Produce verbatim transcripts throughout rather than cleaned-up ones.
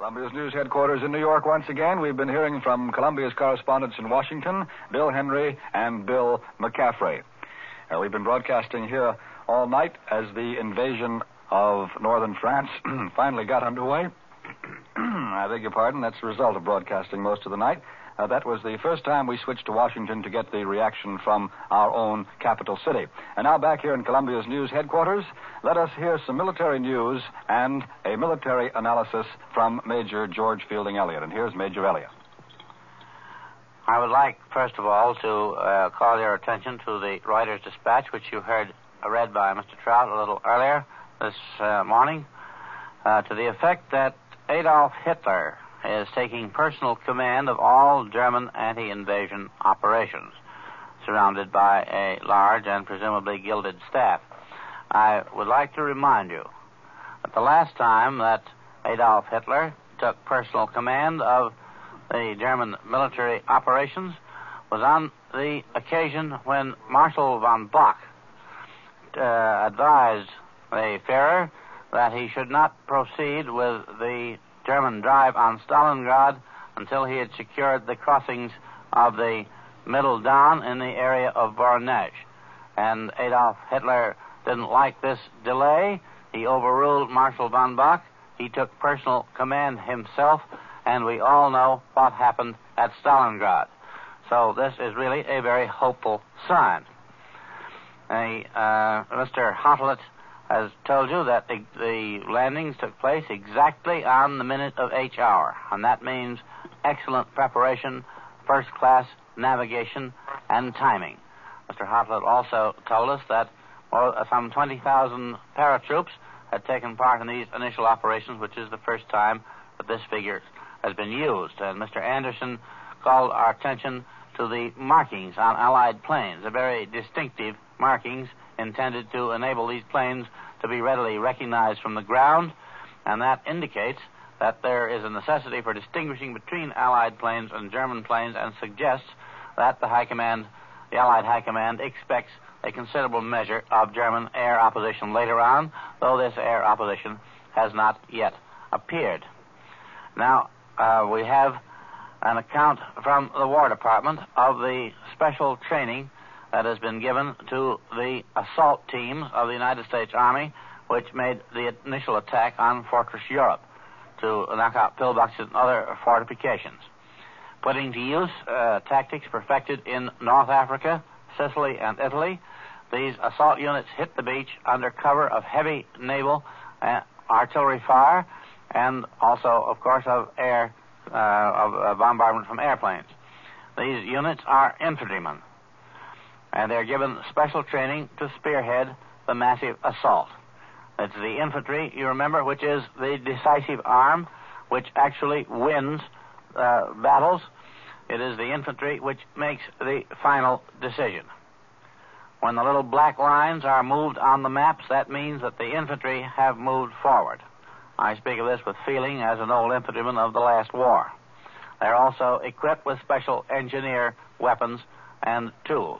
Columbia's News Headquarters in New York once again. We've been hearing from Columbia's correspondents in Washington, Bill Henry and Bill McCaffrey. Uh, we've been broadcasting here all night as the invasion of northern France finally got underway. I beg your pardon, that's the result of broadcasting most of the night. Uh, that was the first time we switched to Washington to get the reaction from our own capital city. And now back here in Columbia's News Headquarters, let us hear some military news and a military analysis from Major George Fielding Elliott. And here's Major Elliott. I would like, first of all, to uh, call your attention to the Reuters Dispatch, which you heard uh, read by Mister Trout a little earlier this uh, morning, uh, to the effect that Adolf Hitler is taking personal command of all German anti-invasion operations, surrounded by a large and presumably gilded staff. I would like to remind you that the last time that Adolf Hitler took personal command of the German military operations was on the occasion when Marshal von Bock uh, advised the Führer that he should not proceed with the German drive on Stalingrad until he had secured the crossings of the Middle Don in the area of Voronezh. And Adolf Hitler didn't like this delay. He overruled Marshal von Bock. He took personal command himself, and we all know what happened at Stalingrad. So this is really a very hopeful sign. A, uh, Mister Hottelet has told you that the, the landings took place exactly on the minute of H hour, and that means excellent preparation, first-class navigation, and timing. Mister Hottelet also told us that well, some twenty thousand paratroops had taken part in these initial operations, which is the first time that this figure has been used. And Mister Anderson called our attention to the markings on Allied planes, the very distinctive markings intended to enable these planes to be readily recognized from the ground, and that indicates that there is a necessity for distinguishing between Allied planes and German planes and suggests that the High Command, the Allied High Command, expects a considerable measure of German air opposition later on, though this air opposition has not yet appeared. Now, uh, we have an account from the War Department of the special training that has been given to the assault teams of the United States Army, which made the initial attack on Fortress Europe to knock out pillboxes and other fortifications. Putting to use uh, tactics perfected in North Africa, Sicily, and Italy, these assault units hit the beach under cover of heavy naval uh, artillery fire and also, of course, of air uh, of uh, bombardment from airplanes. These units are infantrymen, and they're given special training to spearhead the massive assault. It's the infantry, you remember, which is the decisive arm, which actually wins uh, battles. It is the infantry which makes the final decision. When the little black lines are moved on the maps, that means that the infantry have moved forward. I speak of this with feeling as an old infantryman of the last war. They're also equipped with special engineer weapons and tools.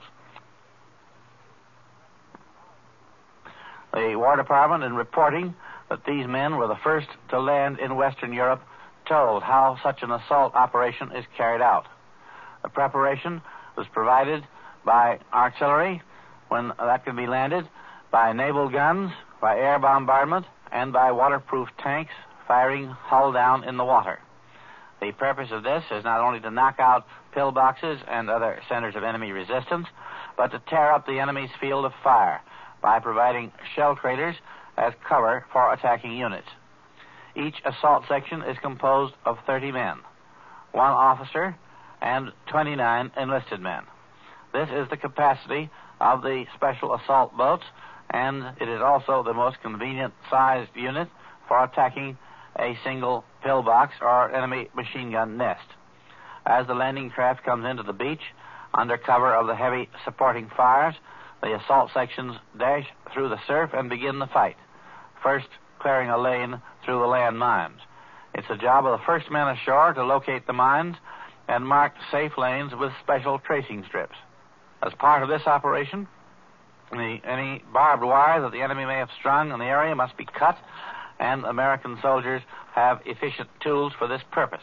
The War Department, in reporting that these men were the first to land in Western Europe, told how such an assault operation is carried out. The preparation was provided by artillery, when that could be landed, by naval guns, by air bombardment, and by waterproof tanks firing hull down in the water. The purpose of this is not only to knock out pillboxes and other centers of enemy resistance, but to tear up the enemy's field of fire by providing shell craters as cover for attacking units. Each assault section is composed of thirty men, one officer, and twenty-nine enlisted men. This is the capacity of the special assault boats, and it is also the most convenient-sized unit for attacking a single pillbox or enemy machine gun nest. As the landing craft comes into the beach, under cover of the heavy supporting fires, the assault sections dash through the surf and begin the fight, first clearing a lane through the land mines. It's the job of the first men ashore to locate the mines and mark safe lanes with special tracing strips. As part of this operation, the, any barbed wire that the enemy may have strung in the area must be cut and American soldiers have efficient tools for this purpose.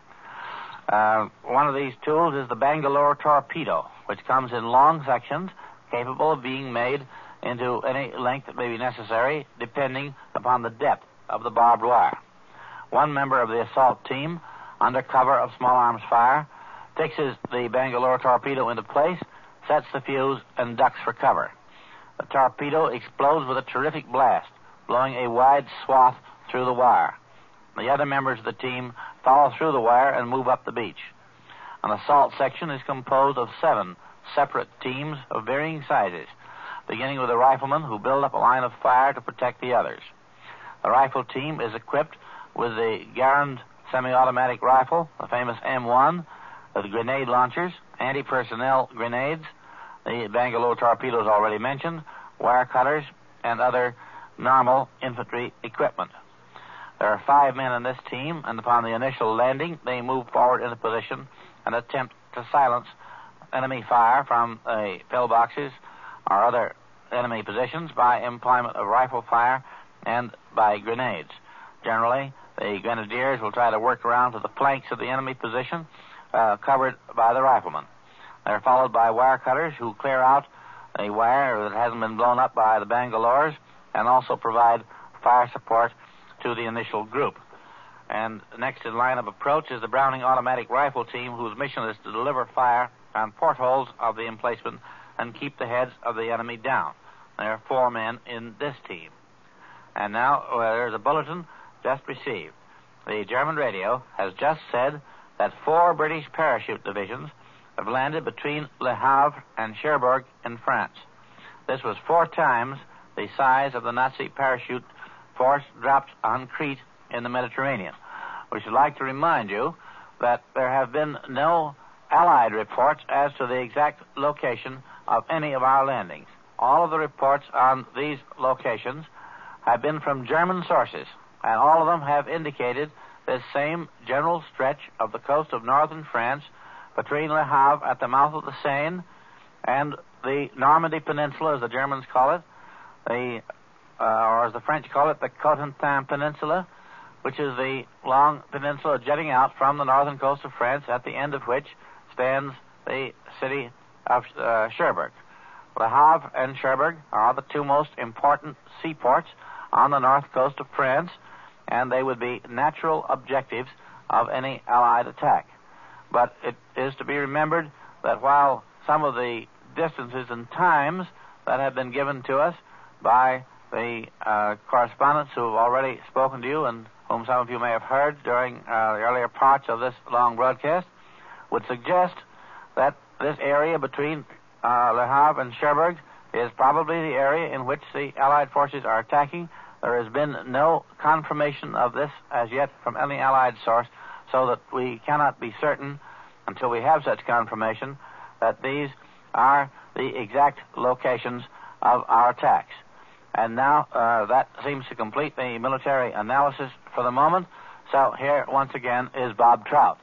Uh, one of these tools is the Bangalore torpedo, which comes in long sections capable of being made into any length that may be necessary, depending upon the depth of the barbed wire. One member of the assault team, under cover of small arms fire, fixes the Bangalore torpedo into place, sets the fuse, and ducks for cover. The torpedo explodes with a terrific blast, blowing a wide swath through the wire. The other members of the team follow through the wire and move up the beach. An assault section is composed of seven separate teams of varying sizes, beginning with the riflemen who build up a line of fire to protect the others. The rifle team is equipped with the Garand semi-automatic rifle, the famous M one, with grenade launchers, anti-personnel grenades, the Bangalore torpedoes already mentioned, wire cutters, and other normal infantry equipment. There are five men in this team, and upon the initial landing, they move forward into position and attempt to silence enemy fire from the pillboxes or other enemy positions by employment of rifle fire and by grenades. Generally, the grenadiers will try to work around to the flanks of the enemy position, uh, covered by the riflemen. They're followed by wire cutters who clear out a wire that hasn't been blown up by the Bangalores and also provide fire support to the initial group. And next in line of approach is the Browning automatic rifle team, whose mission is to deliver fire on portholes of the emplacement and keep the heads of the enemy down. There are four men in this team. And now uh, there's a bulletin just received. The German radio has just said that four British parachute divisions have landed between Le Havre and Cherbourg in France. This was four times the size of the Nazi parachute force dropped on Crete in the Mediterranean. We should like to remind you that there have been no Allied reports as to the exact location of any of our landings. All of the reports on these locations have been from German sources, and all of them have indicated this same general stretch of the coast of northern France between Le Havre at the mouth of the Seine and the Normandy Peninsula, as the Germans call it, the uh, or as the French call it, the Cotentin Peninsula, which is the long peninsula jutting out from the northern coast of France, at the end of which stands the city of uh, Cherbourg. Le Havre and Cherbourg are the two most important seaports on the north coast of France, and they would be natural objectives of any Allied attack. But it is to be remembered that while some of the distances and times that have been given to us by the uh, correspondents who have already spoken to you and whom some of you may have heard during uh, the earlier parts of this long broadcast would suggest that this area between uh, Le Havre and Cherbourg is probably the area in which the Allied forces are attacking. There has been no confirmation of this as yet from any Allied source, so that we cannot be certain, until we have such confirmation, that these are the exact locations of our attacks. And now uh, that seems to complete the military analysis for the moment. So here, once again, is Bob Trout.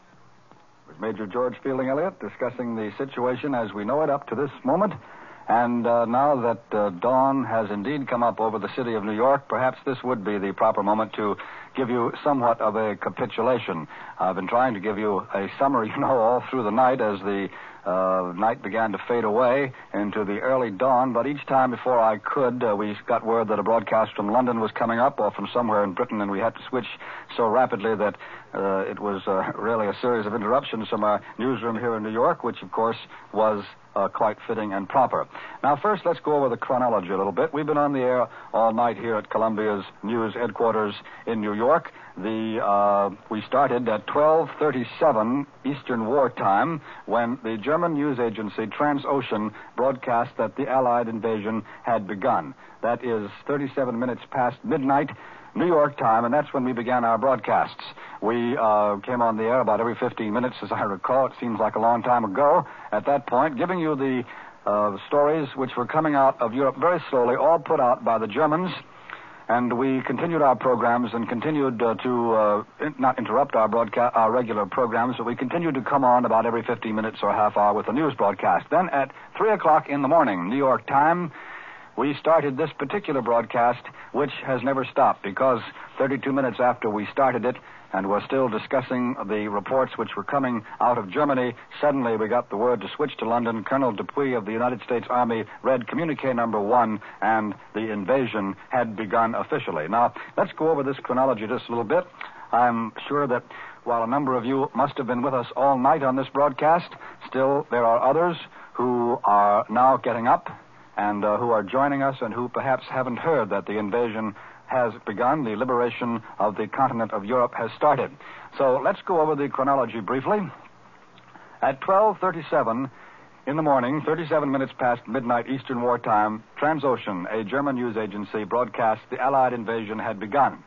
Major George Fielding Elliott discussing the situation as we know it up to this moment. And uh, now that uh, dawn has indeed come up over the city of New York, perhaps this would be the proper moment to give you somewhat of a capitulation. I've been trying to give you a summary, you know, all through the night as the uh, night began to fade away into the early dawn, but each time before I could, uh, we got word that a broadcast from London was coming up or from somewhere in Britain, and we had to switch so rapidly that uh, it was uh, really a series of interruptions from our newsroom here in New York, which, of course, was Uh, quite fitting and proper. Now, first, let's go over the chronology a little bit. We've been on the air all night here at Columbia's news headquarters in New York. The uh, we started at twelve thirty-seven Eastern War Time when the German news agency Transocean broadcast that the Allied invasion had begun. That is thirty-seven minutes past midnight New York time, and that's when we began our broadcasts. We uh, came on the air about every fifteen minutes, as I recall. It seems like a long time ago at that point, giving you the uh, stories which were coming out of Europe very slowly, all put out by the Germans. And we continued our programs and continued uh, to uh, in, not interrupt our broadcast, our regular programs, but we continued to come on about every fifteen minutes or half hour with a news broadcast. Then at three o'clock in the morning, New York time, we started this particular broadcast, which has never stopped, because thirty-two minutes after we started it, and we're still discussing the reports which were coming out of Germany, suddenly we got the word to switch to London. Colonel Dupuy of the United States Army read communique number one, and the invasion had begun officially. Now, let's go over this chronology just a little bit. I'm sure that while a number of you must have been with us all night on this broadcast, still there are others who are now getting up and uh, who are joining us and who perhaps haven't heard that the invasion has begun. The liberation of the continent of Europe has started. So let's go over the chronology briefly. At twelve thirty-seven in the morning, thirty-seven minutes past midnight Eastern Wartime, Transocean, a German news agency, broadcast the Allied invasion had begun.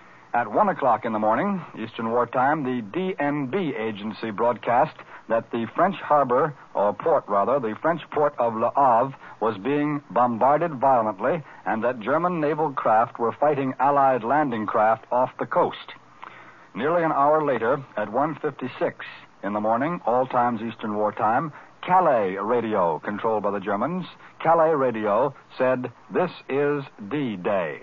At one o'clock in the morning, Eastern Wartime, the D N B agency broadcast that the French harbor, or port rather, the French port of Le Havre was being bombarded violently, and that German naval craft were fighting Allied landing craft off the coast. Nearly an hour later, at one fifty-six in the morning, all times Eastern Wartime, Calais radio, controlled by the Germans, Calais radio said, "This is D-Day."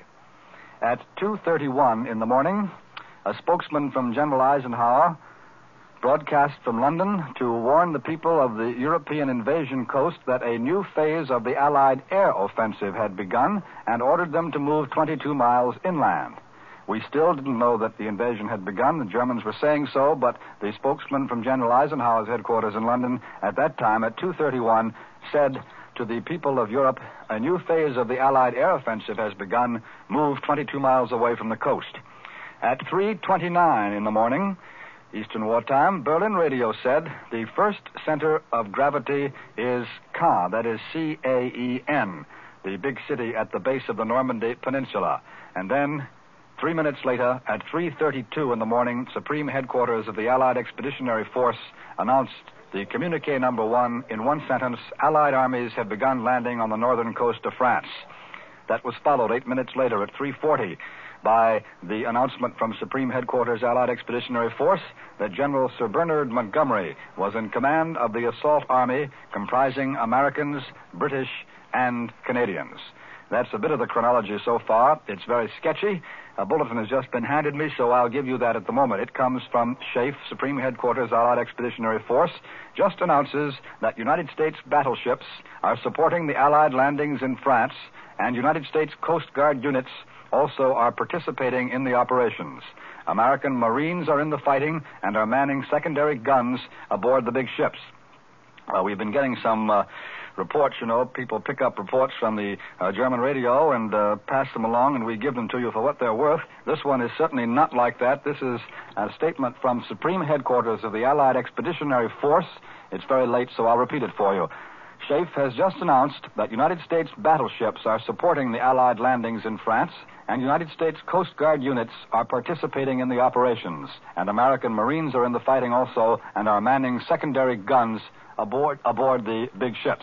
At two thirty-one in the morning, a spokesman from General Eisenhower broadcast from London to warn the people of the European invasion coast that a new phase of the Allied air offensive had begun and ordered them to move twenty-two miles inland. We still didn't know that the invasion had begun. The Germans were saying so, but the spokesman from General Eisenhower's headquarters in London at that time, at two thirty-one, said to the people of Europe, a new phase of the Allied air offensive has begun. Move twenty-two miles away from the coast. At three twenty-nine in the morning, Eastern Wartime, Berlin radio said the first center of gravity is Caen, that is C A E N, the big city at the base of the Normandy Peninsula. And then, three minutes later, at three thirty-two in the morning, Supreme Headquarters of the Allied Expeditionary Force announced the communique number one in one sentence: Allied armies have begun landing on the northern coast of France. That was followed eight minutes later at three forty by the announcement from Supreme Headquarters Allied Expeditionary Force that General Sir Bernard Montgomery was in command of the assault army comprising Americans, British, and Canadians. That's a bit of the chronology so far. It's very sketchy. A bulletin has just been handed me, so I'll give you that at the moment. It comes from SHAEF, Supreme Headquarters Allied Expeditionary Force, just announces that United States battleships are supporting the Allied landings in France, and United States Coast Guard units also are participating in the operations. American Marines are in the fighting and are manning secondary guns aboard the big ships. Uh, we've been getting some uh, reports, you know. People pick up reports from the uh, German radio and uh, pass them along, and we give them to you for what they're worth. This one is certainly not like that. This is a statement from Supreme Headquarters of the Allied Expeditionary Force. It's very late, so I'll repeat it for you. SHAEF has just announced that United States battleships are supporting the Allied landings in France, and United States Coast Guard units are participating in the operations, and American Marines are in the fighting also and are manning secondary guns aboard aboard the big ships.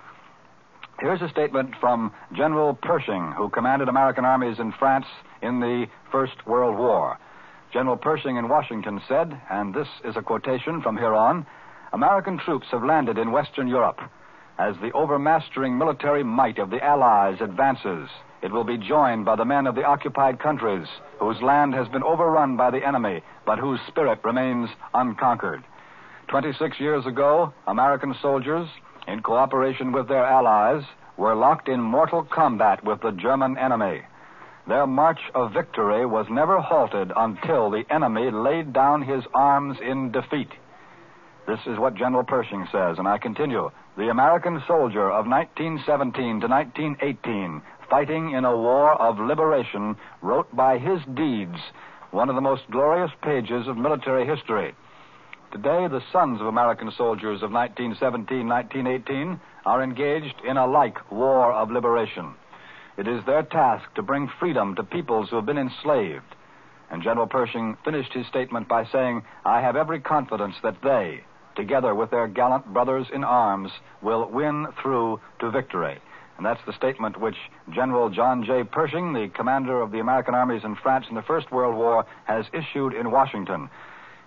Here's a statement from General Pershing, who commanded American armies in France in the First World War. General Pershing in Washington said, and this is a quotation from here on, "American troops have landed in Western Europe. As the overmastering military might of the Allies advances, it will be joined by the men of the occupied countries, whose land has been overrun by the enemy, but whose spirit remains unconquered." Twenty-six years ago, American soldiers, in cooperation with their allies, were locked in mortal combat with the German enemy. Their march of victory was never halted until the enemy laid down his arms in defeat. This is what General Pershing says, and I continue. The American soldier of nineteen seventeen to nineteen eighteen, fighting in a war of liberation, wrote by his deeds one of the most glorious pages of military history. Today, the sons of American soldiers of nineteen seventeen, nineteen eighteen are engaged in a like war of liberation. It is their task to bring freedom to peoples who have been enslaved. And General Pershing finished his statement by saying, "I have every confidence that they, together with their gallant brothers in arms, will win through to victory." And that's the statement which General John J. Pershing, the commander of the American armies in France in the First World War, has issued in Washington.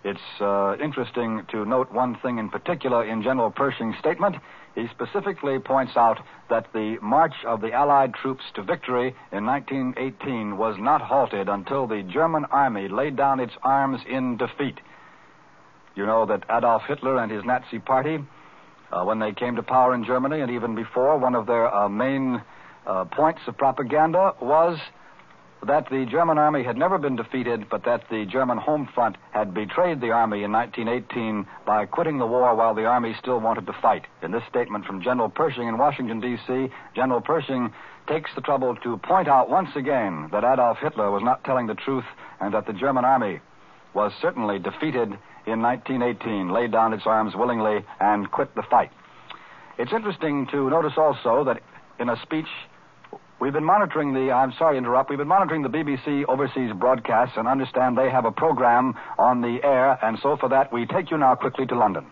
It's uh, interesting to note one thing in particular in General Pershing's statement. He specifically points out that the march of the Allied troops to victory in nineteen eighteen was not halted until the German army laid down its arms in defeat. You know that Adolf Hitler and his Nazi party, uh, when they came to power in Germany and even before, one of their uh, main uh, points of propaganda was that the German army had never been defeated, but that the German home front had betrayed the army in nineteen eighteen by quitting the war while the army still wanted to fight. In this statement from General Pershing in Washington, D C, General Pershing takes the trouble to point out once again that Adolf Hitler was not telling the truth and that the German army was certainly defeated in nineteen eighteen, laid down its arms willingly, and quit the fight. It's interesting to notice also that in a speech, we've been monitoring the, I'm sorry to interrupt, we've been monitoring the B B C overseas broadcasts and understand they have a program on the air, and so for that, we take you now quickly to London.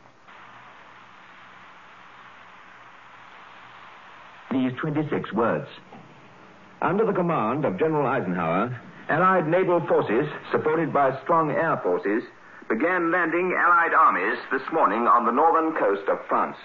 These twenty-six words. Under the command of General Eisenhower, Allied naval forces, supported by strong air forces, began landing Allied armies this morning on the northern coast of France.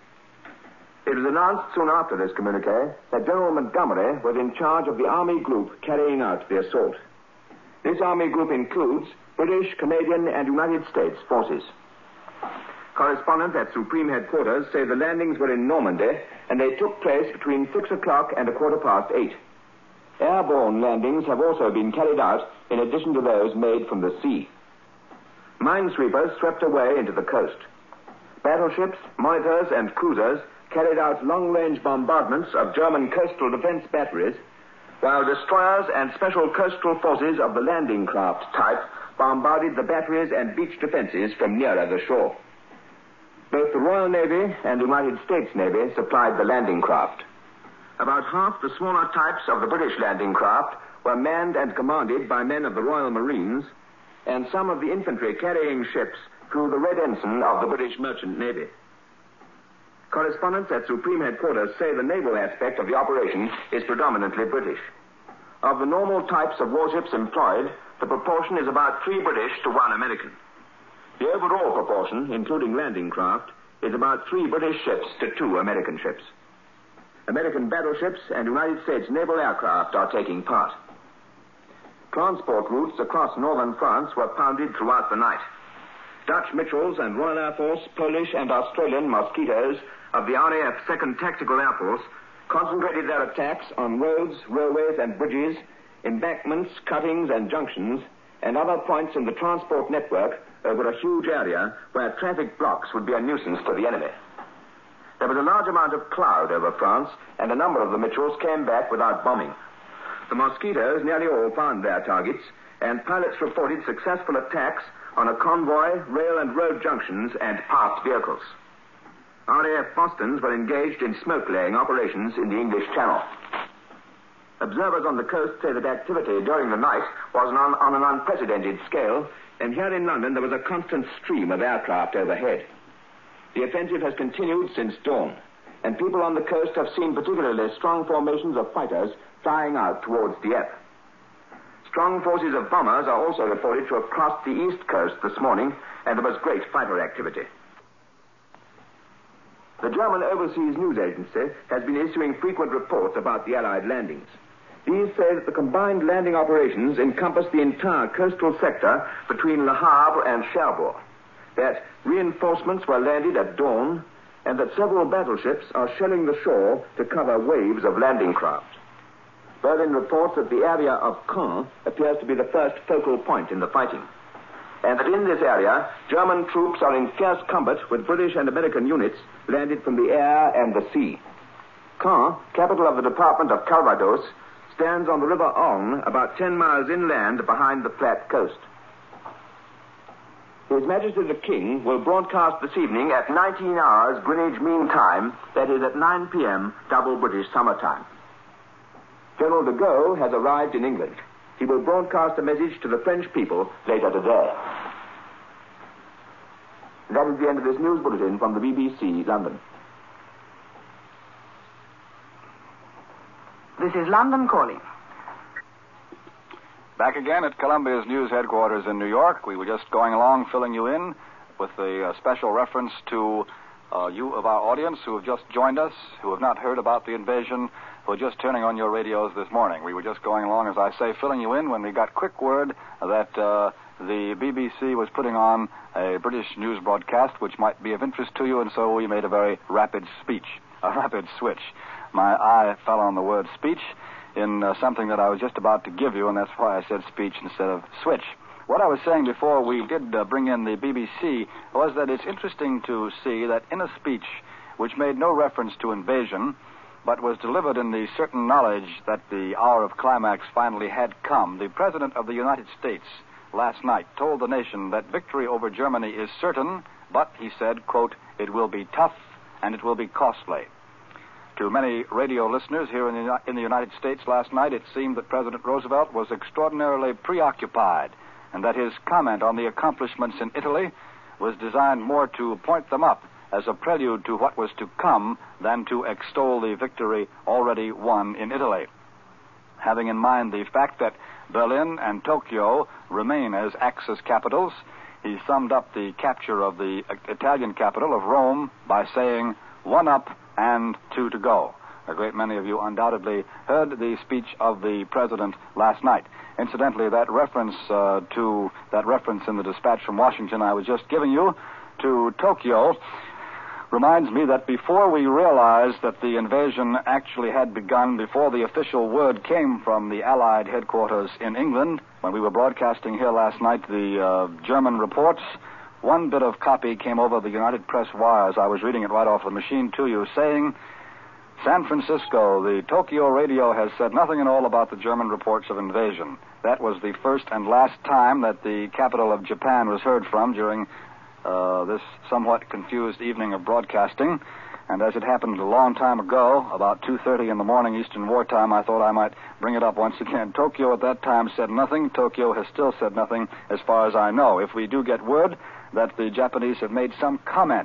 It was announced soon after this communique that General Montgomery was in charge of the army group carrying out the assault. This army group includes British, Canadian, and United States forces. Correspondents at Supreme Headquarters say the landings were in Normandy, and they took place between six o'clock and a quarter past eight. Airborne landings have also been carried out in addition to those made from the sea. Minesweepers swept away into the coast. Battleships, monitors, and cruisers carried out long-range bombardments of German coastal defense batteries, while destroyers and special coastal forces of the landing craft type bombarded the batteries and beach defenses from nearer the shore. Both the Royal Navy and the United States Navy supplied the landing craft. About half the smaller types of the British landing craft were manned and commanded by men of the Royal Marines, and some of the infantry carrying ships flew the Red Ensign of the British Merchant Navy. Correspondents at Supreme Headquarters say the naval aspect of the operation is predominantly British. Of the normal types of warships employed, the proportion is about three British to one American. The overall proportion, including landing craft, is about three British ships to two American ships. American battleships and United States naval aircraft are taking part. Transport routes across northern France were pounded throughout the night. Dutch Mitchells and Royal Air Force, Polish and Australian Mosquitoes of the R A F second Tactical Air Force concentrated their attacks on roads, railways and bridges, embankments, cuttings and junctions, and other points in the transport network over a huge area where traffic blocks would be a nuisance to the enemy. There was a large amount of cloud over France, and a number of the Mitchells came back without bombing. The Mosquitoes nearly all found their targets, and pilots reported successful attacks on a convoy, rail and road junctions, and parked vehicles. R A F Bostons were engaged in smoke-laying operations in the English Channel. Observers on the coast say that activity during the night was on, on an unprecedented scale, and here in London there was a constant stream of aircraft overhead. The offensive has continued since dawn, and people on the coast have seen particularly strong formations of fighters flying out towards Dieppe. Strong forces of bombers are also reported to have crossed the east coast this morning, and there was great fighter activity. The German Overseas News Agency has been issuing frequent reports about the Allied landings. These say that the combined landing operations encompass the entire coastal sector between Le Havre and Cherbourg, that reinforcements were landed at dawn, and that several battleships are shelling the shore to cover waves of landing craft. Berlin reports that the area of Caen appears to be the first focal point in the fighting, and that in this area, German troops are in fierce combat with British and American units landed from the air and the sea. Caen, capital of the department of Calvados, stands on the River Orne about ten miles inland behind the flat coast. His Majesty the King will broadcast this evening at nineteen hours Greenwich Mean Time, that is at nine p.m. double British Summer Time. General de Gaulle has arrived in England. He will broadcast a message to the French people later today. That is the end of this news bulletin from the B B C, London. This is London calling. Back again at Columbia's news headquarters in New York. We were just going along filling you in with a uh, special reference to uh, you of our audience who have just joined us, who have not heard about the invasion, who are just turning on your radios this morning. We were just going along, as I say, filling you in when we got quick word that uh, the B B C was putting on a British news broadcast which might be of interest to you, and so we made a very rapid speech, a rapid switch. My eye fell on the word speech in uh, something that I was just about to give you, and that's why I said speech instead of switch. What I was saying before we did uh, bring in the B B C was that it's interesting to see that in a speech which made no reference to invasion, but was delivered in the certain knowledge that the hour of climax finally had come, the President of the United States last night told the nation that victory over Germany is certain, but, he said, quote, it will be tough and it will be costly. To many radio listeners here in the, in the United States last night, it seemed that President Roosevelt was extraordinarily preoccupied and that his comment on the accomplishments in Italy was designed more to point them up as a prelude to what was to come than to extol the victory already won in Italy. Having in mind the fact that Berlin and Tokyo remain as Axis capitals, he summed up the capture of the Italian capital of Rome by saying, one up and two to go. A great many of you undoubtedly heard the speech of the president last night. Incidentally, that reference uh, to that reference in the dispatch from Washington I was just giving you to Tokyo reminds me that before we realized that the invasion actually had begun, before the official word came from the Allied headquarters in England, when we were broadcasting here last night the uh, German reports, one bit of copy came over the United Press wires. I was reading it right off the machine to you, saying, San Francisco, the Tokyo radio has said nothing at all about the German reports of invasion. That was the first and last time that the capital of Japan was heard from during uh, this somewhat confused evening of broadcasting. And as it happened a long time ago, about two thirty in the morning Eastern Wartime, I thought I might bring it up once again. Tokyo at that time said nothing. Tokyo has still said nothing as far as I know. If we do get word that the Japanese have made some comment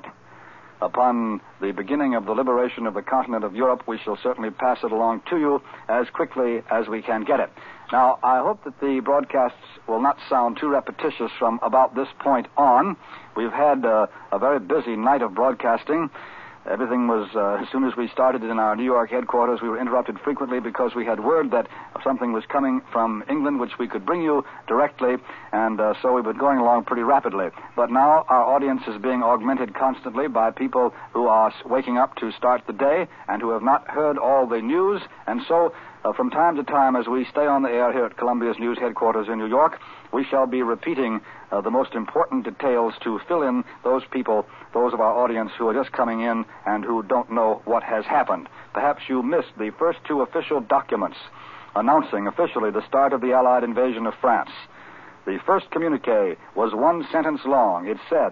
upon the beginning of the liberation of the continent of Europe, we shall certainly pass it along to you as quickly as we can get it. Now, I hope that the broadcasts will not sound too repetitious from about this point on. We've had uh, a very busy night of broadcasting. Everything was, uh, as soon as we started in our New York headquarters, we were interrupted frequently because we had word that something was coming from England which we could bring you directly, and uh, so we've been going along pretty rapidly. But now our audience is being augmented constantly by people who are waking up to start the day and who have not heard all the news, and so uh, from time to time, as we stay on the air here at Columbia's news headquarters in New York, we shall be repeating uh, the most important details to fill in those people, those of our audience who are just coming in and who don't know what has happened. Perhaps you missed the first two official documents announcing officially the start of the Allied invasion of France. The first communique was one sentence long. It said,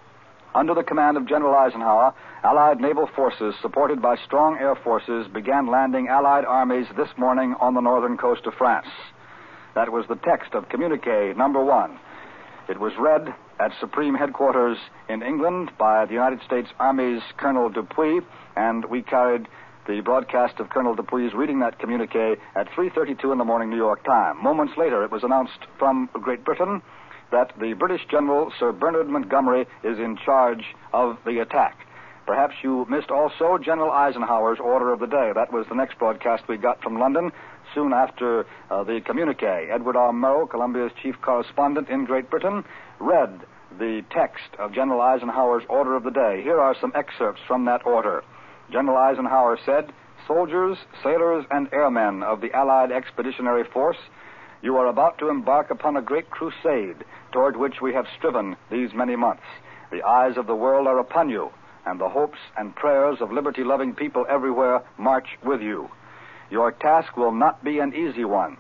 under the command of General Eisenhower, Allied naval forces, supported by strong air forces, began landing Allied armies this morning on the northern coast of France. That was the text of communique number one. It was read at Supreme Headquarters in England by the United States Army's Colonel Dupuy, and we carried the broadcast of Colonel Dupuy's reading that communique at three thirty-two in the morning New York time. Moments later, it was announced from Great Britain that the British General Sir Bernard Montgomery is in charge of the attack. Perhaps you missed also General Eisenhower's order of the day. That was the next broadcast we got from London soon after uh, the communique. Edward R. Murrow, Columbia's chief correspondent in Great Britain, read the text of General Eisenhower's order of the day. Here are some excerpts from that order. General Eisenhower said, soldiers, sailors, and airmen of the Allied Expeditionary Force, you are about to embark upon a great crusade toward which we have striven these many months. The eyes of the world are upon you, and the hopes and prayers of liberty-loving people everywhere march with you. Your task will not be an easy one.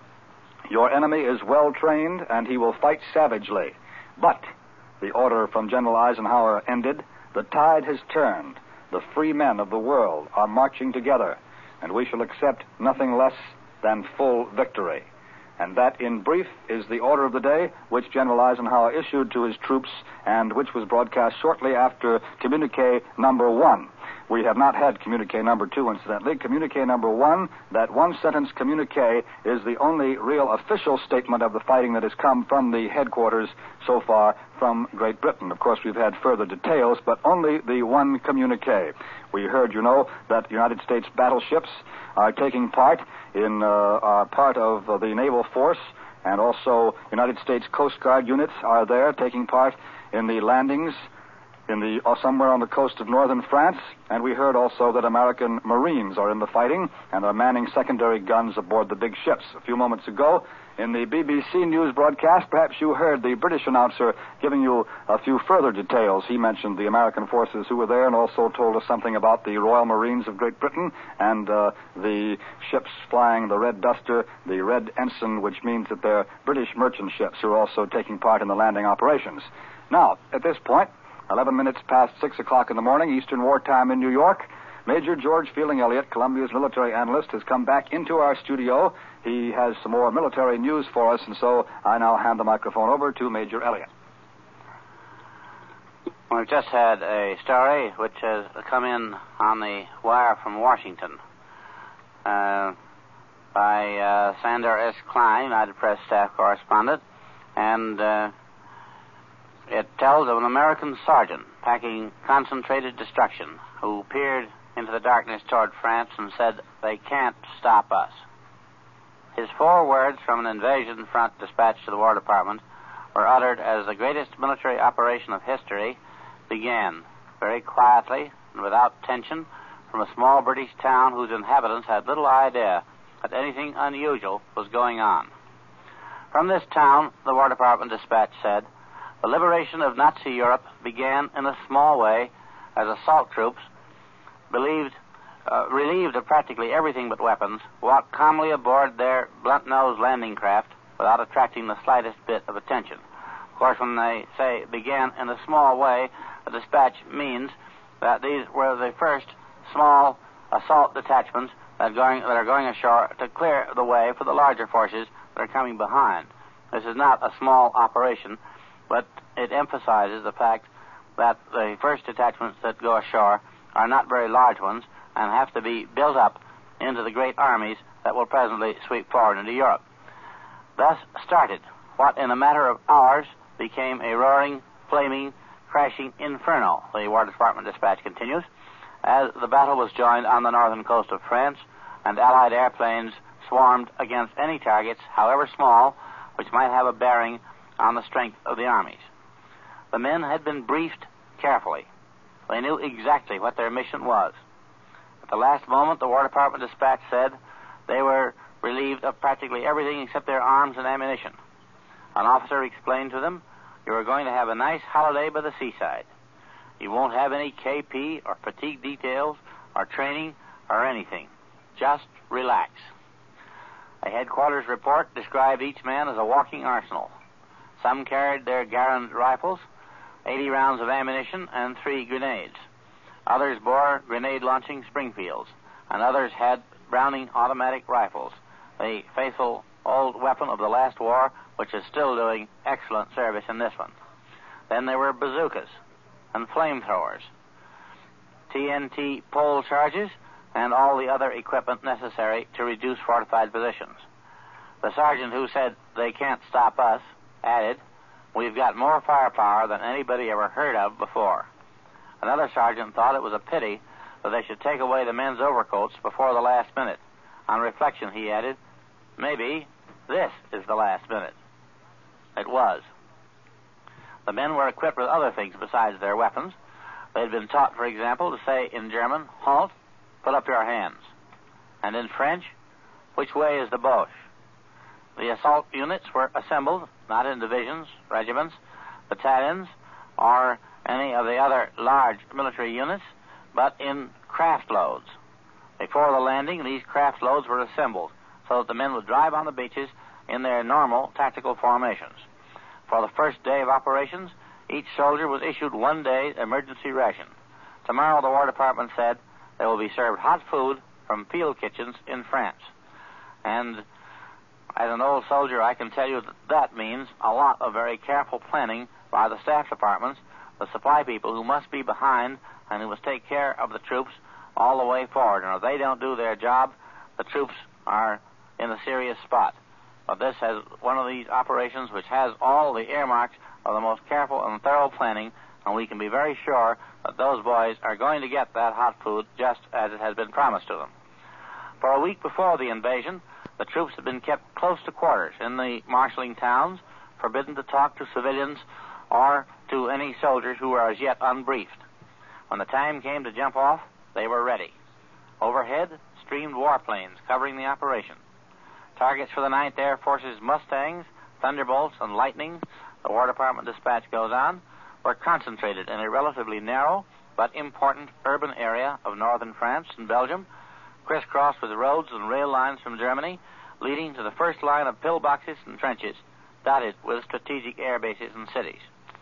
Your enemy is well trained, and he will fight savagely. But, the order from General Eisenhower ended, the tide has turned. The free men of the world are marching together, and we shall accept nothing less than full victory. And that, in brief, is the order of the day which General Eisenhower issued to his troops and which was broadcast shortly after communique number one. We have not had communique number two, incidentally. Communique number one, that one-sentence communique, is the only real official statement of the fighting that has come from the headquarters so far from Great Britain. Of course, we've had further details, but only the one communique. We heard, you know, that United States battleships are taking part in, uh, are part of uh, the naval force, and also United States Coast Guard units are there taking part in the landings in the uh, somewhere on the coast of northern France. And we heard also that American Marines are in the fighting and are manning secondary guns aboard the big ships. A few moments ago, in the B B C News broadcast, perhaps you heard the British announcer giving you a few further details. He mentioned the American forces who were there and also told us something about the Royal Marines of Great Britain and uh, the ships flying the Red Duster, the Red Ensign, which means that they're British merchant ships who are also taking part in the landing operations. Now, at this point, eleven minutes past six o'clock in the morning, Eastern Wartime in New York, Major George Fielding Elliott, Columbia's military analyst, has come back into our studio. He has some more military news for us, and so I now hand the microphone over to Major Elliott. We've just had a story which has come in on the wire from Washington uh, by uh, Sander S. Klein, United Press staff correspondent, and uh, it tells of an American sergeant packing concentrated destruction who peered into the darkness toward France and said, "They can't stop us." His four words from an invasion front dispatched to the War Department were uttered as the greatest military operation of history began, very quietly and without tension, from a small British town whose inhabitants had little idea that anything unusual was going on. From this town, the War Department dispatch said, the liberation of Nazi Europe began in a small way as assault troops, believed, uh, relieved of practically everything but weapons, walked calmly aboard their blunt-nosed landing craft without attracting the slightest bit of attention. Of course, when they say began in a small way, the dispatch means that these were the first small assault detachments that, going, that are going ashore to clear the way for the larger forces that are coming behind. This is not a small operation, but it emphasizes the fact that the first detachments that go ashore are not very large ones and have to be built up into the great armies that will presently sweep forward into Europe. Thus started what in a matter of hours became a roaring, flaming, crashing inferno, the War Department dispatch continues, as the battle was joined on the northern coast of France and Allied airplanes swarmed against any targets, however small, which might have a bearing on the strength of the armies. The men had been briefed carefully. They knew exactly what their mission was. At the last moment, the War Department dispatch said they were relieved of practically everything except their arms and ammunition. An officer explained to them, "You are going to have a nice holiday by the seaside. You won't have any K P or fatigue details or training or anything. Just relax." A headquarters report described each man as a walking arsenal. Some carried their Garand rifles, eighty rounds of ammunition, and three grenades. Others bore grenade-launching Springfields, and others had Browning automatic rifles, the faithful old weapon of the last war, which is still doing excellent service in this one. Then there were bazookas and flamethrowers, T N T pole charges, and all the other equipment necessary to reduce fortified positions. The sergeant who said, "They can't stop us," added, "We've got more firepower than anybody ever heard of before." Another sergeant thought it was a pity that they should take away the men's overcoats before the last minute. On reflection, he added, "Maybe this is the last minute." It was. The men were equipped with other things besides their weapons. They had been taught, for example, to say in German, "Halt, put up your hands." And in French, "Which way is the Boche?" The assault units were assembled, not in divisions, regiments, battalions, or any of the other large military units, but in craft loads. Before the landing, these craft loads were assembled so that the men would drive on the beaches in their normal tactical formations. For the first day of operations, each soldier was issued one day's emergency ration. Tomorrow, the War Department said, they will be served hot food from field kitchens in France. And as an old soldier, I can tell you that that means a lot of very careful planning by the staff departments the supply people who must be behind and who must take care of the troops all the way forward. And if they don't do their job, the troops are in a serious spot. But this has one of these operations which has all the earmarks of the most careful and thorough planning, and we can be very sure that those boys are going to get that hot food just as it has been promised to them. For a week before the invasion, the troops had been kept close to quarters in the marshalling towns, forbidden to talk to civilians or to any soldiers who were as yet unbriefed. When the time came to jump off, they were ready. Overhead streamed warplanes covering the operation. Targets for the ninth Air Force's Mustangs, Thunderbolts, and Lightning, the War Department dispatch goes on, were concentrated in a relatively narrow but important urban area of northern France and Belgium, crisscrossed with roads and rail lines from Germany, leading to the first line of pillboxes and trenches, dotted with strategic air bases and cities.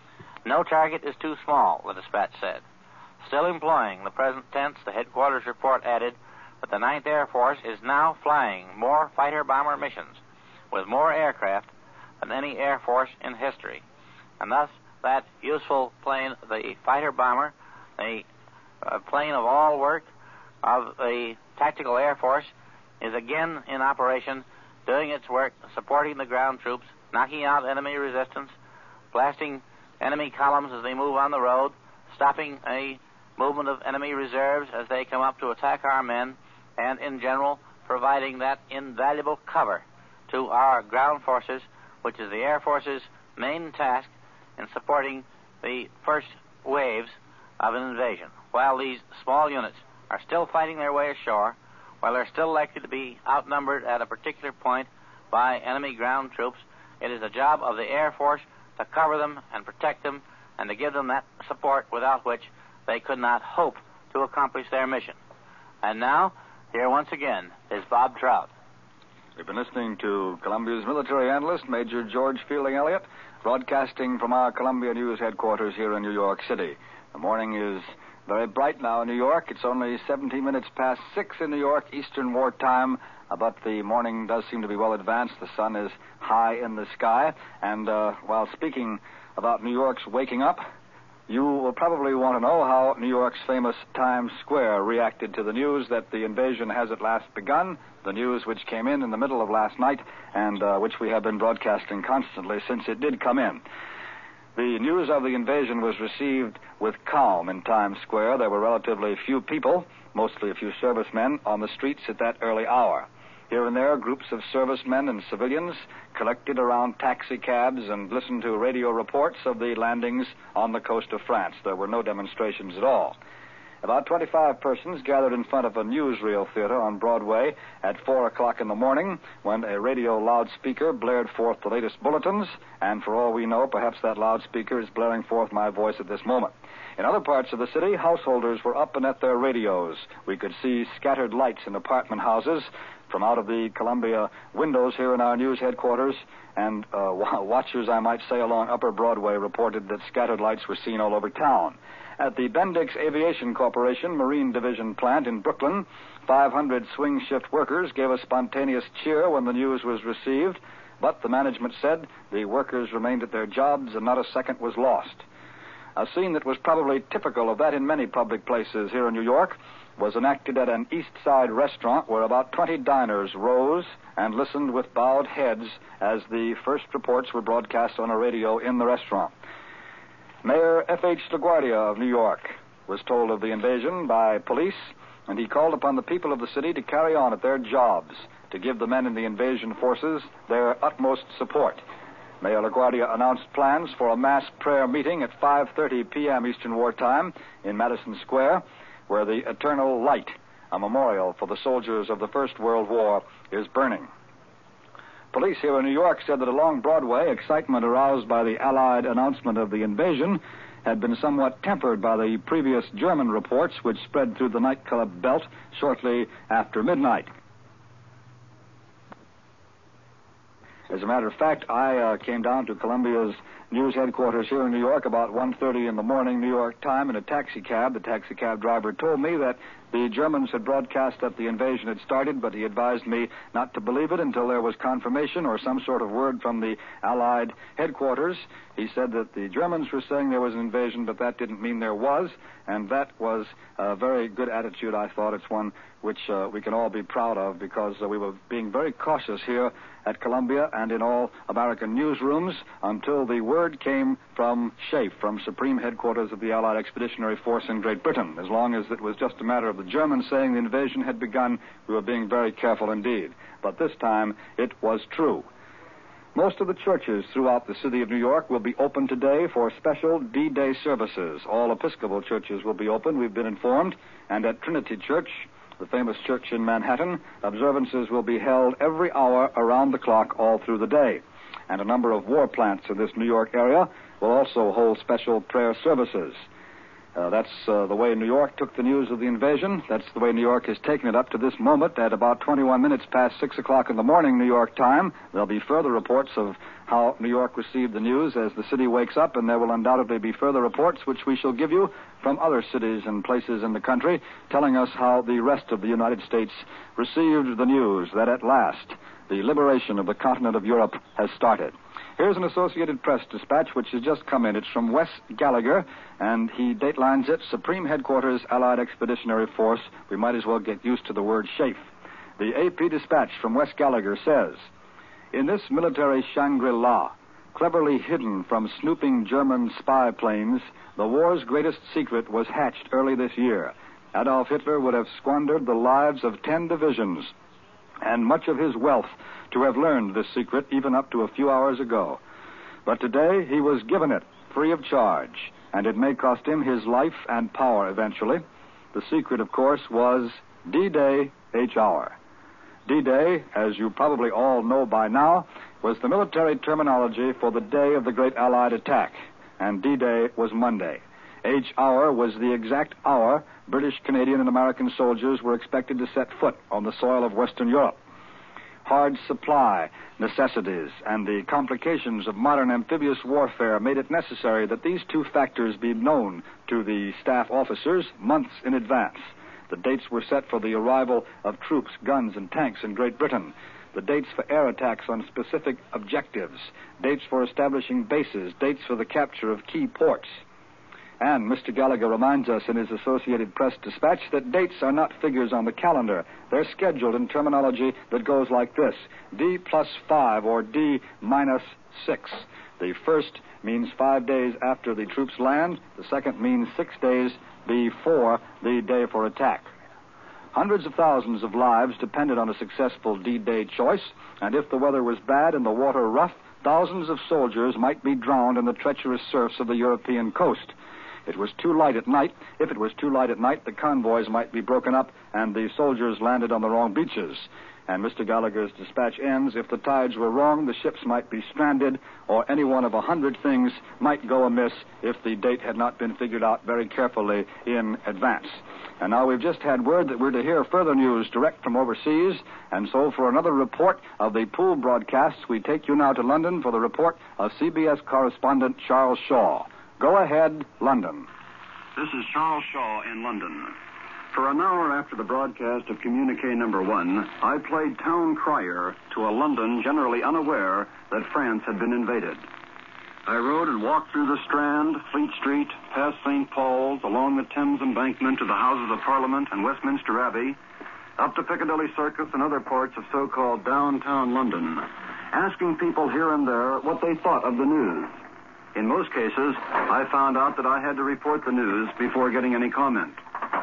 No target is too small, the dispatch said. Still employing the present tense, the headquarters report added that the ninth Air Force is now flying more fighter-bomber missions with more aircraft than any Air Force in history. And thus, that useful plane, the fighter-bomber, the uh, plane of all work of the Tactical Air Force, is again in operation, doing its work, supporting the ground troops, knocking out enemy resistance, blasting enemy columns as they move on the road, stopping a movement of enemy reserves as they come up to attack our men, and in general providing that invaluable cover to our ground forces, which is the Air Force's main task in supporting the first waves of an invasion. While these small units are still fighting their way ashore, while they're still likely to be outnumbered at a particular point by enemy ground troops, it is the job of the Air Force to cover them and protect them and to give them that support without which they could not hope to accomplish their mission. And now, here once again is Bob Trout. We've been listening to Columbia's military analyst, Major George Fielding Elliott, broadcasting from our Columbia News headquarters here in New York City. The morning is very bright now in New York. It's only seventeen minutes past six in New York, Eastern Wartime, uh, but the morning does seem to be well advanced. The sun is high in the sky, and uh, while speaking about New York's waking up, you will probably want to know how New York's famous Times Square reacted to the news that the invasion has at last begun, the news which came in in the middle of last night and uh, which we have been broadcasting constantly since it did come in. The news of the invasion was received with calm in Times Square. There were relatively few people, mostly a few servicemen, on the streets at that early hour. Here and there, groups of servicemen and civilians collected around taxi cabs and listened to radio reports of the landings on the coast of France. There were no demonstrations at all. About twenty-five persons gathered in front of a newsreel theater on Broadway at four o'clock in the morning when a radio loudspeaker blared forth the latest bulletins, and for all we know, perhaps that loudspeaker is blaring forth my voice at this moment. In other parts of the city, householders were up and at their radios. We could see scattered lights in apartment houses from out of the Columbia windows here in our news headquarters, and uh, watchers, I might say, along Upper Broadway reported that scattered lights were seen all over town. At the Bendix Aviation Corporation Marine Division plant in Brooklyn, five hundred swing shift workers gave a spontaneous cheer when the news was received, but the management said the workers remained at their jobs and not a second was lost. A scene that was probably typical of that in many public places here in New York was enacted at an East Side restaurant where about twenty diners rose and listened with bowed heads as the first reports were broadcast on a radio in the restaurant. Mayor F H LaGuardia of New York was told of the invasion by police, and he called upon the people of the city to carry on at their jobs, to give the men in the invasion forces their utmost support. Mayor LaGuardia announced plans for a mass prayer meeting at five thirty p.m. Eastern Wartime in Madison Square, where the Eternal Light, a memorial for the soldiers of the First World War, is burning. Police here in New York said that along Broadway, excitement aroused by the Allied announcement of the invasion had been somewhat tempered by the previous German reports which spread through the nightclub belt shortly after midnight. As a matter of fact, I uh, came down to Columbia's news headquarters here in New York about one thirty in the morning, New York time, in a taxi cab. The taxi cab driver told me that the Germans had broadcast that the invasion had started, but he advised me not to believe it until there was confirmation or some sort of word from the Allied headquarters. He said that the Germans were saying there was an invasion, but that didn't mean there was, and that was a very good attitude, I thought. It's one which uh, we can all be proud of, because uh, we were being very cautious here at Columbia and in all American newsrooms until the word came from SHAEF, from Supreme Headquarters of the Allied Expeditionary Force in Great Britain. As long as it was just a matter of the Germans saying the invasion had begun, we were being very careful indeed. But this time, it was true. Most of the churches throughout the city of New York will be open today for special D-Day services. All Episcopal churches will be open, we've been informed, and at Trinity Church, the famous church in Manhattan, observances will be held every hour around the clock all through the day. And a number of war plants in this New York area will also hold special prayer services. Uh, that's uh, the way New York took the news of the invasion. That's the way New York has taken it up to this moment at about twenty-one minutes past six o'clock in the morning, New York time. There'll be further reports of how New York received the news as the city wakes up, and there will undoubtedly be further reports which we shall give you from other cities and places in the country, telling us how the rest of the United States received the news that at last the liberation of the continent of Europe has started. Here's an Associated Press dispatch which has just come in. It's from Wes Gallagher, and he datelines it, Supreme Headquarters, Allied Expeditionary Force. We might as well get used to the word SHAEF. The A P dispatch from Wes Gallagher says, in this military Shangri-La, cleverly hidden from snooping German spy planes, the war's greatest secret was hatched early this year. Adolf Hitler would have squandered the lives of ten divisions and much of his wealth to have learned this secret even up to a few hours ago. But today he was given it free of charge, and it may cost him his life and power eventually. The secret, of course, was D-Day H-Hour. D-Day, as you probably all know by now, was the military terminology for the day of the great Allied attack, and D-Day was Monday. H-Hour was the exact hour British, Canadian, and American soldiers were expected to set foot on the soil of Western Europe. Hard supply necessities and the complications of modern amphibious warfare made it necessary that these two factors be known to the staff officers months in advance. The dates were set for the arrival of troops, guns, and tanks in Great Britain. The dates for air attacks on specific objectives. Dates for establishing bases. Dates for the capture of key ports. And Mister Gallagher reminds us in his Associated Press dispatch that dates are not figures on the calendar. They're scheduled in terminology that goes like this: D plus five or D minus six. The first means five days after the troops land. The second means six days before the day for attack. Hundreds of thousands of lives depended on a successful D-Day choice, and if the weather was bad and the water rough, thousands of soldiers might be drowned in the treacherous surfs of the European coast. It was too light at night. If it was too light at night, the convoys might be broken up and the soldiers landed on the wrong beaches. And Mister Gallagher's dispatch ends, if the tides were wrong, the ships might be stranded, or any one of a hundred things might go amiss if the date had not been figured out very carefully in advance. And now we've just had word that we're to hear further news direct from overseas, and so for another report of the pool broadcasts, we take you now to London for the report of C B S correspondent Charles Shaw. Go ahead, London. This is Charles Shaw in London. For an hour after the broadcast of communique number one, I played town crier to a London generally unaware that France had been invaded. I rode and walked through the Strand, Fleet Street, past Saint Paul's, along the Thames Embankment to the Houses of Parliament and Westminster Abbey, up to Piccadilly Circus and other parts of so-called downtown London, asking people here and there what they thought of the news. In most cases, I found out that I had to report the news before getting any comment.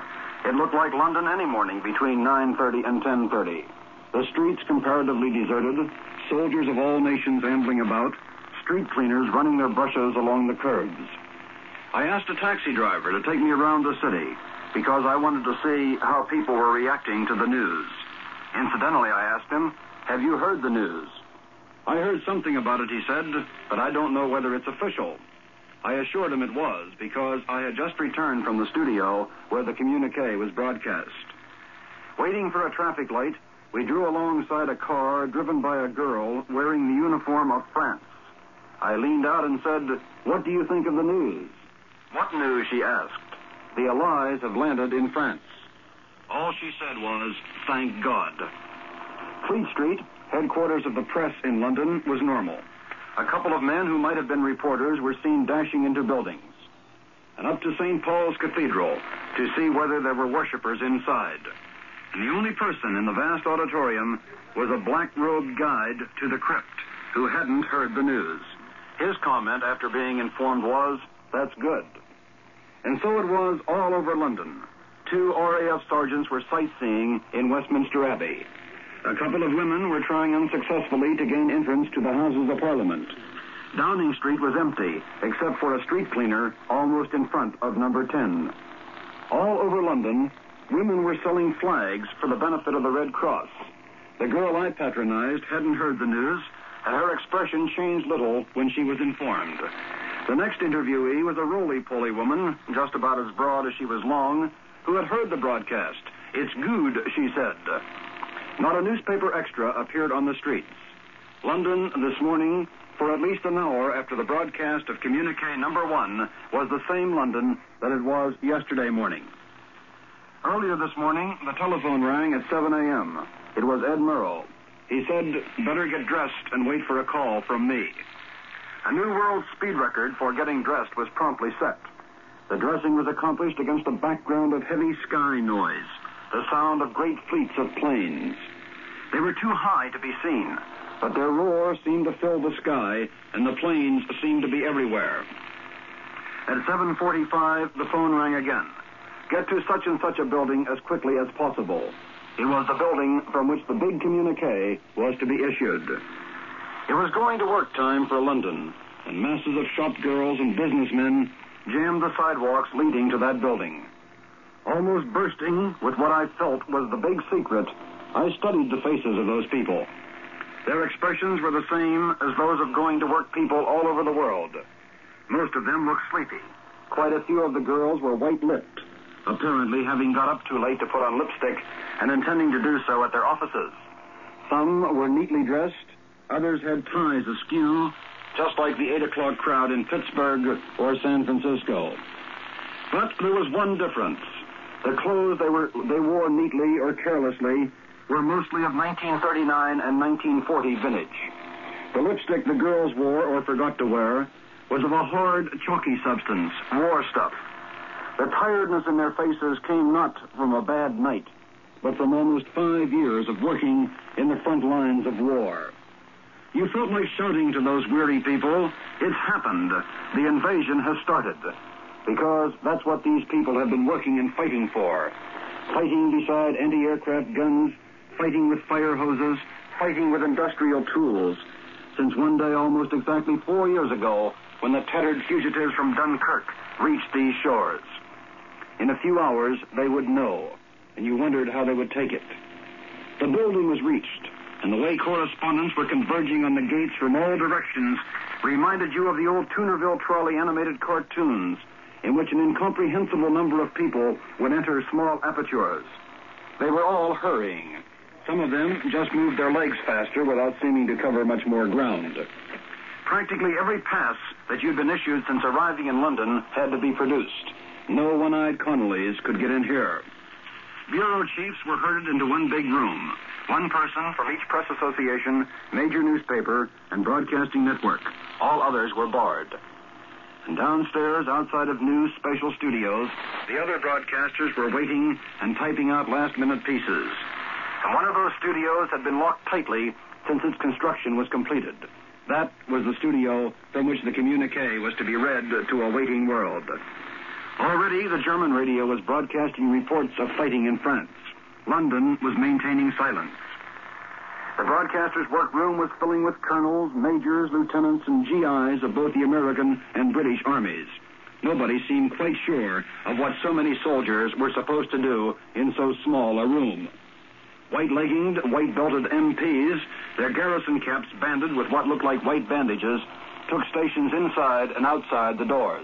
It looked like London any morning between nine thirty and ten thirty. The streets comparatively deserted, soldiers of all nations ambling about, street cleaners running their brushes along the curbs. I asked a taxi driver to take me around the city because I wanted to see how people were reacting to the news. Incidentally, I asked him, have you heard the news? I heard something about it, he said, but I don't know whether it's official. I assured him it was, because I had just returned from the studio where the communique was broadcast. Waiting for a traffic light, We drew alongside a car driven by a girl wearing the uniform of France. I leaned out and said, "What do you think of the news?" "What news?" she asked. "The Allies have landed in France." All she said was, "Thank God." Fleet Street, headquarters of the press in London, was normal. A couple of men who might have been reporters were seen dashing into buildings. And up to Saint Paul's Cathedral to see whether there were worshippers inside. And the only person in the vast auditorium was a black-robed guide to the crypt who hadn't heard the news. His comment after being informed was, "That's good." And so it was all over London. Two R A F sergeants were sightseeing in Westminster Abbey. A couple of women were trying unsuccessfully to gain entrance to the Houses of Parliament. Downing Street was empty, except for a street cleaner almost in front of number ten. All over London, women were selling flags for the benefit of the Red Cross. The girl I patronized hadn't heard the news, and her expression changed little when she was informed. The next interviewee was a roly-poly woman, just about as broad as she was long, who had heard the broadcast. "It's good," she said. Not a newspaper extra appeared on the streets. London this morning, for at least an hour after the broadcast of communique number one, was the same London that it was yesterday morning. Earlier this morning, the telephone rang at seven a.m. It was Ed Murrow. He said, "Better get dressed and wait for a call from me." A new world speed record for getting dressed was promptly set. The dressing was accomplished against a background of heavy sky noise, the sound of great fleets of planes. They were too high to be seen, but their roar seemed to fill the sky, and the planes seemed to be everywhere. At seven forty-five, the phone rang again. "Get to such and such a building as quickly as possible." It was the building from which the big communique was to be issued. It was going to work time for London, and masses of shop girls and businessmen jammed the sidewalks leading to that building. Almost bursting with what I felt was the big secret, I studied the faces of those people. Their expressions were the same as those of going-to-work people all over the world. Most of them looked sleepy. Quite a few of the girls were white-lipped, apparently having got up too late to put on lipstick and intending to do so at their offices. Some were neatly dressed, others had ties askew, just like the eight o'clock crowd in Pittsburgh or San Francisco. But there was one difference. The clothes they were they wore neatly or carelessly were mostly of nineteen thirty-nine and nineteen forty vintage. The lipstick the girls wore or forgot to wear was of a hard, chalky substance, war stuff. The tiredness in their faces came not from a bad night, but from almost five years of working in the front lines of war. You felt like shouting to those weary people, "It's happened. The invasion has started." Because that's what these people have been working and fighting for. Fighting beside anti-aircraft guns, fighting with fire hoses, fighting with industrial tools, since one day almost exactly four years ago, when the tattered fugitives from Dunkirk reached these shores. In a few hours, they would know, and you wondered how they would take it. The building was reached, and the way correspondents were converging on the gates from all directions reminded you of the old Tunerville Trolley animated cartoons, in which an incomprehensible number of people would enter small apertures. They were all hurrying. Some of them just moved their legs faster without seeming to cover much more ground. Practically every pass that you'd been issued since arriving in London had to be produced. No one-eyed Connollys could get in here. Bureau chiefs were herded into one big room. One person from each press association, major newspaper, and broadcasting network. All others were barred. And downstairs, outside of news special studios, the other broadcasters were waiting and typing out last-minute pieces. And one of those studios had been locked tightly since its construction was completed. That was the studio from which the communique was to be read to a waiting world. Already, the German radio was broadcasting reports of fighting in France. London was maintaining silence. The broadcaster's workroom was filling with colonels, majors, lieutenants, and G Is of both the American and British armies. Nobody seemed quite sure of what so many soldiers were supposed to do in so small a room. White-legginged, white-belted M Ps, their garrison caps banded with what looked like white bandages, took stations inside and outside the doors.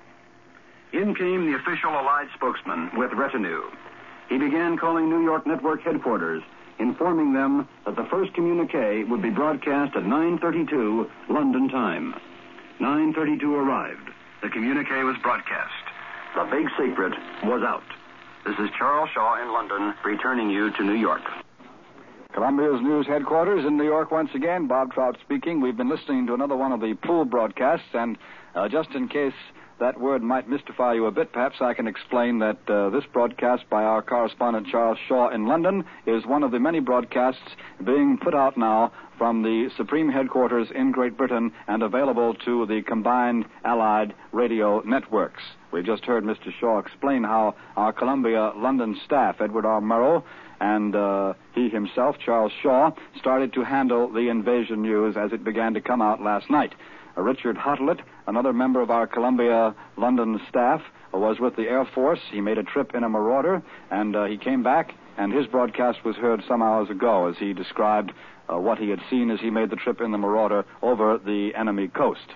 In came the official Allied spokesman with retinue. He began calling New York network headquarters informing them that the first communique would be broadcast at nine thirty-two London time. nine thirty-two arrived. The communique was broadcast. The big secret was out. This is Charles Shaw in London, returning you to New York. Columbia's news headquarters in New York once again. Bob Trout speaking. We've been listening to another one of the pool broadcasts, and uh, just in case that word might mystify you a bit, perhaps I can explain that uh, this broadcast by our correspondent Charles Shaw in London is one of the many broadcasts being put out now from the Supreme Headquarters in Great Britain and available to the combined Allied radio networks. We've just heard Mister Shaw explain how our Columbia London staff, Edward R. Murrow, and uh, he himself, Charles Shaw, started to handle the invasion news as it began to come out last night. Uh, Richard Hottelet, another member of our Columbia London staff, uh, was with the Air Force. He made a trip in a Marauder, and uh, he came back, and his broadcast was heard some hours ago as he described uh, what he had seen as he made the trip in the Marauder over the enemy coast.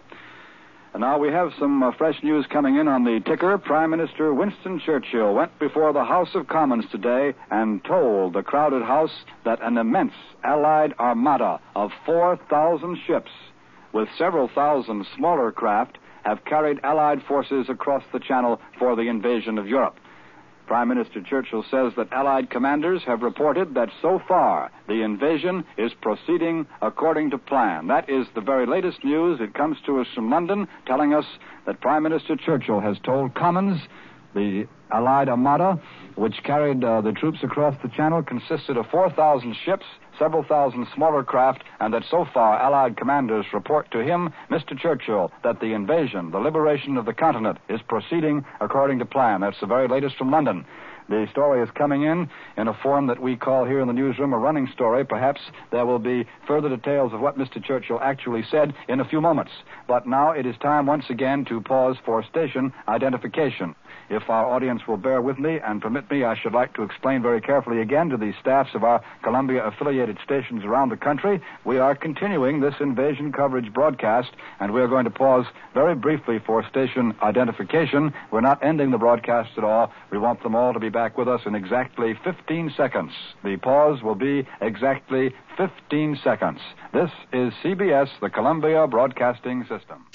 And now we have some uh, fresh news coming in on the ticker. Prime Minister Winston Churchill went before the House of Commons today and told the crowded House that an immense Allied armada of four thousand ships with several thousand smaller craft have carried Allied forces across the Channel for the invasion of Europe. Prime Minister Churchill says that Allied commanders have reported that so far the invasion is proceeding according to plan. That is the very latest news. It comes to us from London, telling us that Prime Minister Churchill has told Commons the Allied armada, which carried uh, the troops across the Channel, consisted of four thousand ships, several thousand smaller craft, and that so far Allied commanders report to him, Mister Churchill, that the invasion, the liberation of the continent, is proceeding according to plan. That's the very latest from London. The story is coming in in a form that we call here in the newsroom a running story. Perhaps there will be further details of what Mister Churchill actually said in a few moments. But now it is time once again to pause for station identification. If our audience will bear with me and permit me, I should like to explain very carefully again to the staffs of our Columbia-affiliated stations around the country, we are continuing this invasion coverage broadcast, and we are going to pause very briefly for station identification. We're not ending the broadcast at all. We want them all to be back with us in exactly fifteen seconds. The pause will be exactly fifteen seconds. This is C B S, the Columbia Broadcasting System.